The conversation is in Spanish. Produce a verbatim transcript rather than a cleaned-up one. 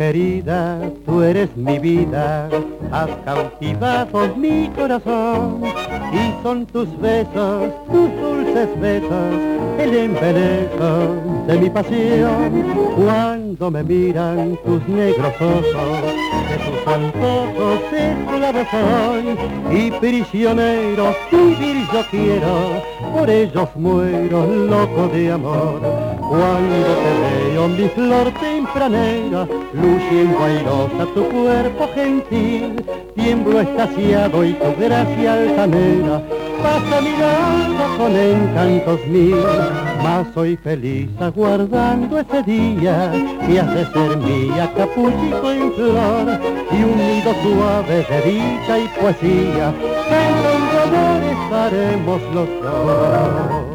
querida, tú eres mi vida, has cautivado mi corazón y son tus besos, tus dulces besos, el embeleso de mi pasión. Cuando me miran tus negros ojos, de tus antojos esclavo soy y prisionero vivir yo quiero, por ellos muero loco de amor. Cuando te veo mi flor tempranera, luciendo airosa tu cuerpo gentil, tiemblo extasiado y tu gracia altanera pasa mirando con encantos mil. Mas soy feliz aguardando ese día que has de ser mía, capuchito en flor, y un nido suave de dicha y poesía, que en tu amor estaremos los dos.